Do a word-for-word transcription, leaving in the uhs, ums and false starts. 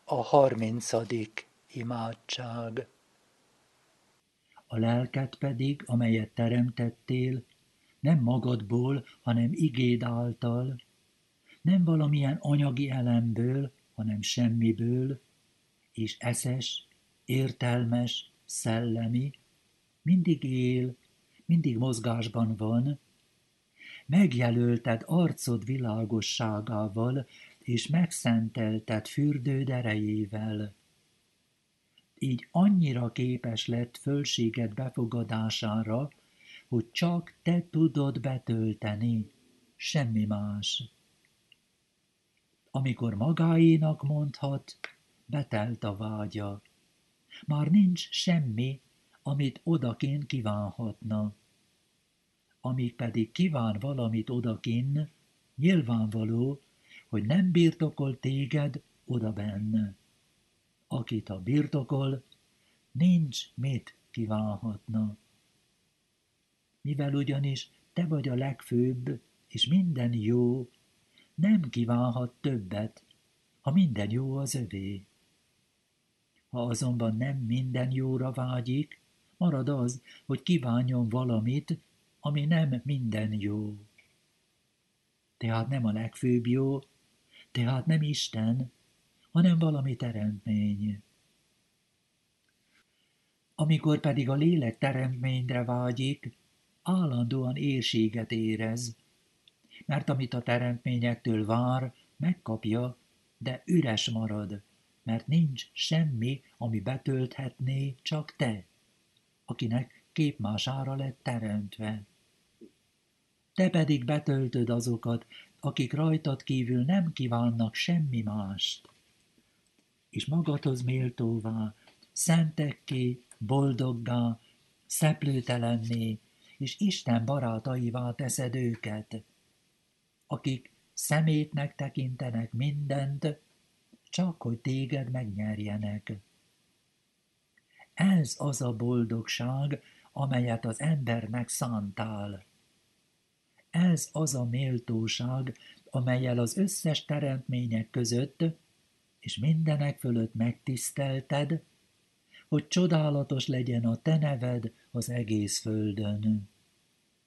A harmincadik imádság. A lelket pedig, amelyet teremtettél, nem magadból, hanem igéd által, nem valamilyen anyagi elemből, hanem semmiből, és eszes, értelmes, szellemi, mindig él, mindig mozgásban van, megjelölted arcod világosságával, és megszentelted fürdőd erejével. Így annyira képes lett fölséged befogadására, hogy csak te tudod betölteni, semmi más. Amikor magáénak mondhat, betelt a vágya. Már nincs semmi, amit odakinn kívánhatna. Amíg pedig kíván valamit odakinn, nyilvánvaló, hogy nem birtokol téged odabenn. Akit a birtokol, nincs mit kívánhatna. Mivel ugyanis te vagy a legfőbb, és minden jó, nem kívánhat többet, ha minden jó az övé. Ha azonban nem minden jóra vágyik, marad az, hogy kívánjon valamit, ami nem minden jó. Tehát nem a legfőbb jó, tehát nem Isten, hanem valami teremtmény. Amikor pedig a lélek teremtményre vágyik, állandóan éhséget érez, mert amit a teremtményektől vár, megkapja, de üres marad, mert nincs semmi, ami betölthetné, csak te, akinek képmására lett teremtve. Te pedig betöltöd azokat, akik rajtad kívül nem kívánnak semmi mást, és magadhoz méltóvá, szentekké, boldoggá, szeplőtelenné, és Isten barátaivá teszed őket, akik szemétnek tekintenek mindent, csak hogy téged megnyerjenek. Ez az a boldogság, amelyet az embernek szántál. Ez az a méltóság, amellyel az összes teremtmények között, és mindenek fölött megtisztelted, hogy csodálatos legyen a te neved az egész földön.